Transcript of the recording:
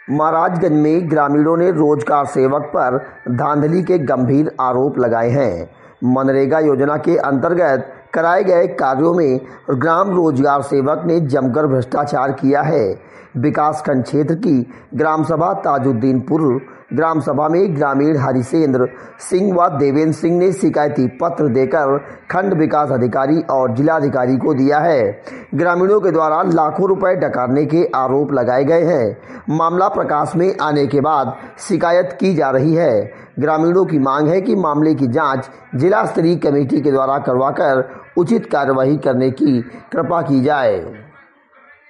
महाराजगंज में ग्रामीणों ने रोजगार सेवक पर धांधली के गंभीर आरोप लगाए हैं। मनरेगा योजना के अंतर्गत कराए गए कार्यों में ग्राम रोजगार सेवक ने जमकर भ्रष्टाचार किया है। विकासखंड क्षेत्र की ग्राम सभा ताजुद्दीनपुर ग्राम सभा में ग्रामीण हरिसेंद्र सिंह व देवेंद्र सिंह ने शिकायती पत्र देकर खंड विकास अधिकारी और जिलाधिकारी को दिया है। ग्रामीणों के द्वारा लाखों रुपए डकारने के आरोप लगाए गए हैं। मामला प्रकाश में आने के बाद शिकायत की जा रही है। ग्रामीणों की मांग है कि मामले की जांच जिला स्तरीय कमेटी के द्वारा करवाकर उचित कार्यवाही करने की कृपा की जाए।